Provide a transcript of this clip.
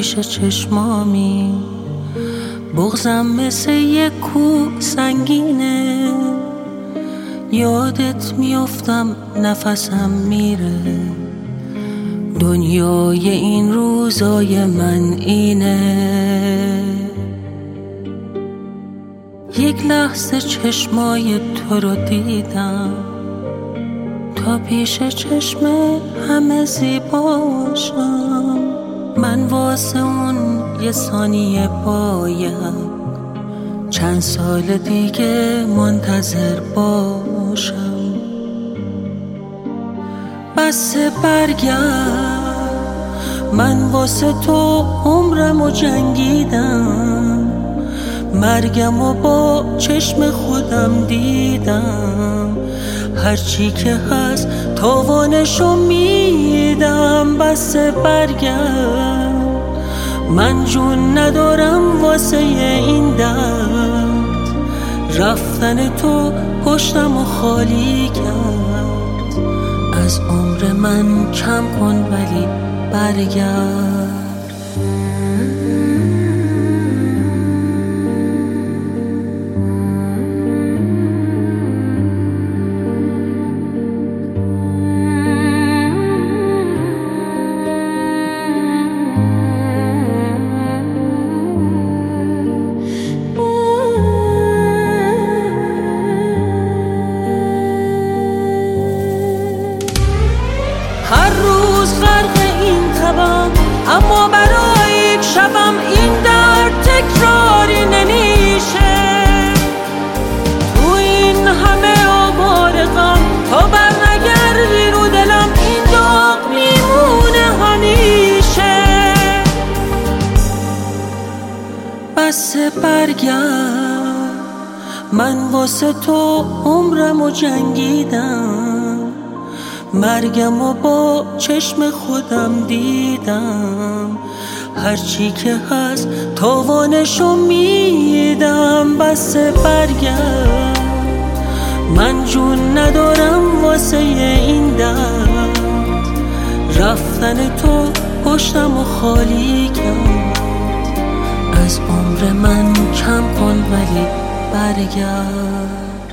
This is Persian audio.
پیش چشمامی، بغضم مثل یک کوه سنگینه، یادت میافتم نفسم میره، دنیای این روزای من اینه. یک لحظه چشمای تو رو دیدم، تا پیش چشم همه زیباشم، من واسه اون یه ثانیه باید چند سال دیگه منتظر باشم. بس برگرد، من واسه تو عمرمو جنگیدم، مرگمو با چشم خودم دیدم، هرچی که هست تاوانشو میدم. بس برگرد، من جون ندارم واسه این درد، رفتن تو پشتمو خالی کرد، از عمر من کم کن ولی برگرد. هر روز غرق این تبم، اما برای یک شبم این درد تکراری نمیشه. تو این همه آوار غم، تا برنگردی رو دلم این داغ میمونه همیشه. بس برگرد، من واسه تو عمرمو جنگیدم، مرگمو با چشم خودم دیدم، هرچی که هست تاوانشو میدم. بس برگرد، من جون ندارم واسه این درد، رفتن تو پشتمو خالی کرد، از عمر من کم کن ولی برگرد.